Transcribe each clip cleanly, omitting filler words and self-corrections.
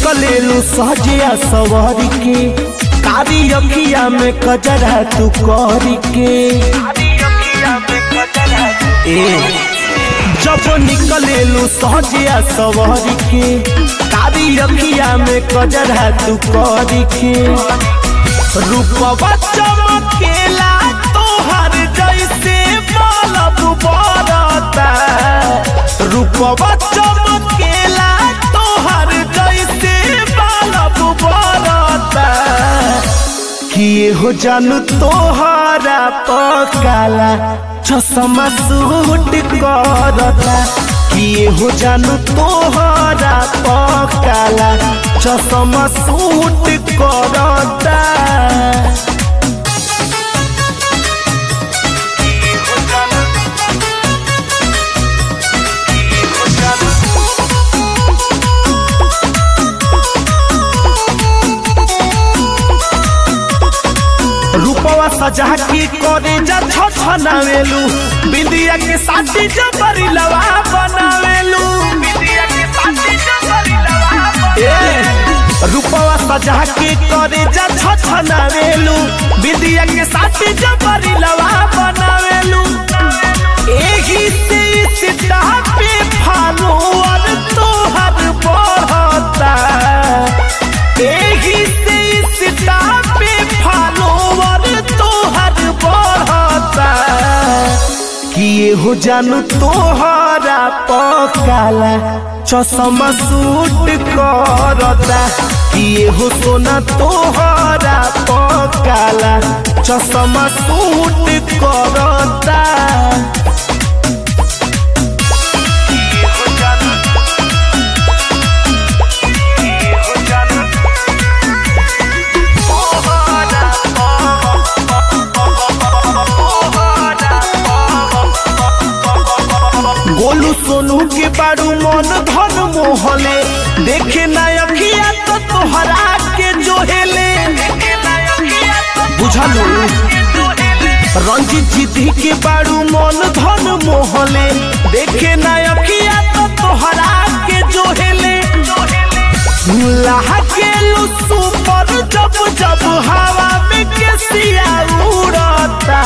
निकलेलू सहजिया सवारी के कारी अखिया में कजरा तू करी के जब निकलेलू सहजिया सवारी के कारी अखिया में कजरा तू करी के रूपवा चमकेला तोहर जैसे बल्ब बरता रूपवा चमकेला तोहर जैसे बल्ब बरता किए हो जानू तोहरा पकाला चश्मा सूट करता किए हो जानू तोहरा पकाला चश्मा सूट करता रूपवा सजा के करे जा छछनावेलू बिंदिया के साथी जबरी लवा बनावेलू रूपवा सजा के करे जा छछनावेलू बिंदिया के साथी जबरी लवा बनावेलू एही से सीता पे फॉलोअर तोहर बढ़ता एही से सीता पे फॉलोअर तोहर बढ़ता किए हो जानू तोहरा पकाला चश्मा सूट करता किए हो सोना तोहरा पकाला चश्मा सूट करता गोलू सोनू के बारू मन धन मोहले देखे ना अखिया तो तोहरा के जोहेले बुझलू रंजीत जीती के बारू मन धन मोहले देखे ना अखिया तो तोहरा के जोहेले लहकेलू सुपर जब जब हवा में केसिया उड़ता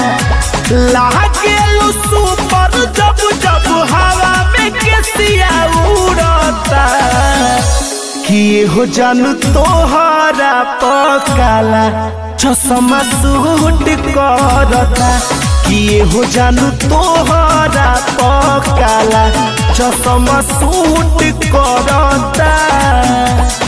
लहकेलू सुपर जब जब हवा में केसिया उड़ता किए हो जानू तोहरा पकाला चश्मा सूट करता किए हो जानू तोहरा पकाला चश्मा सूट करता।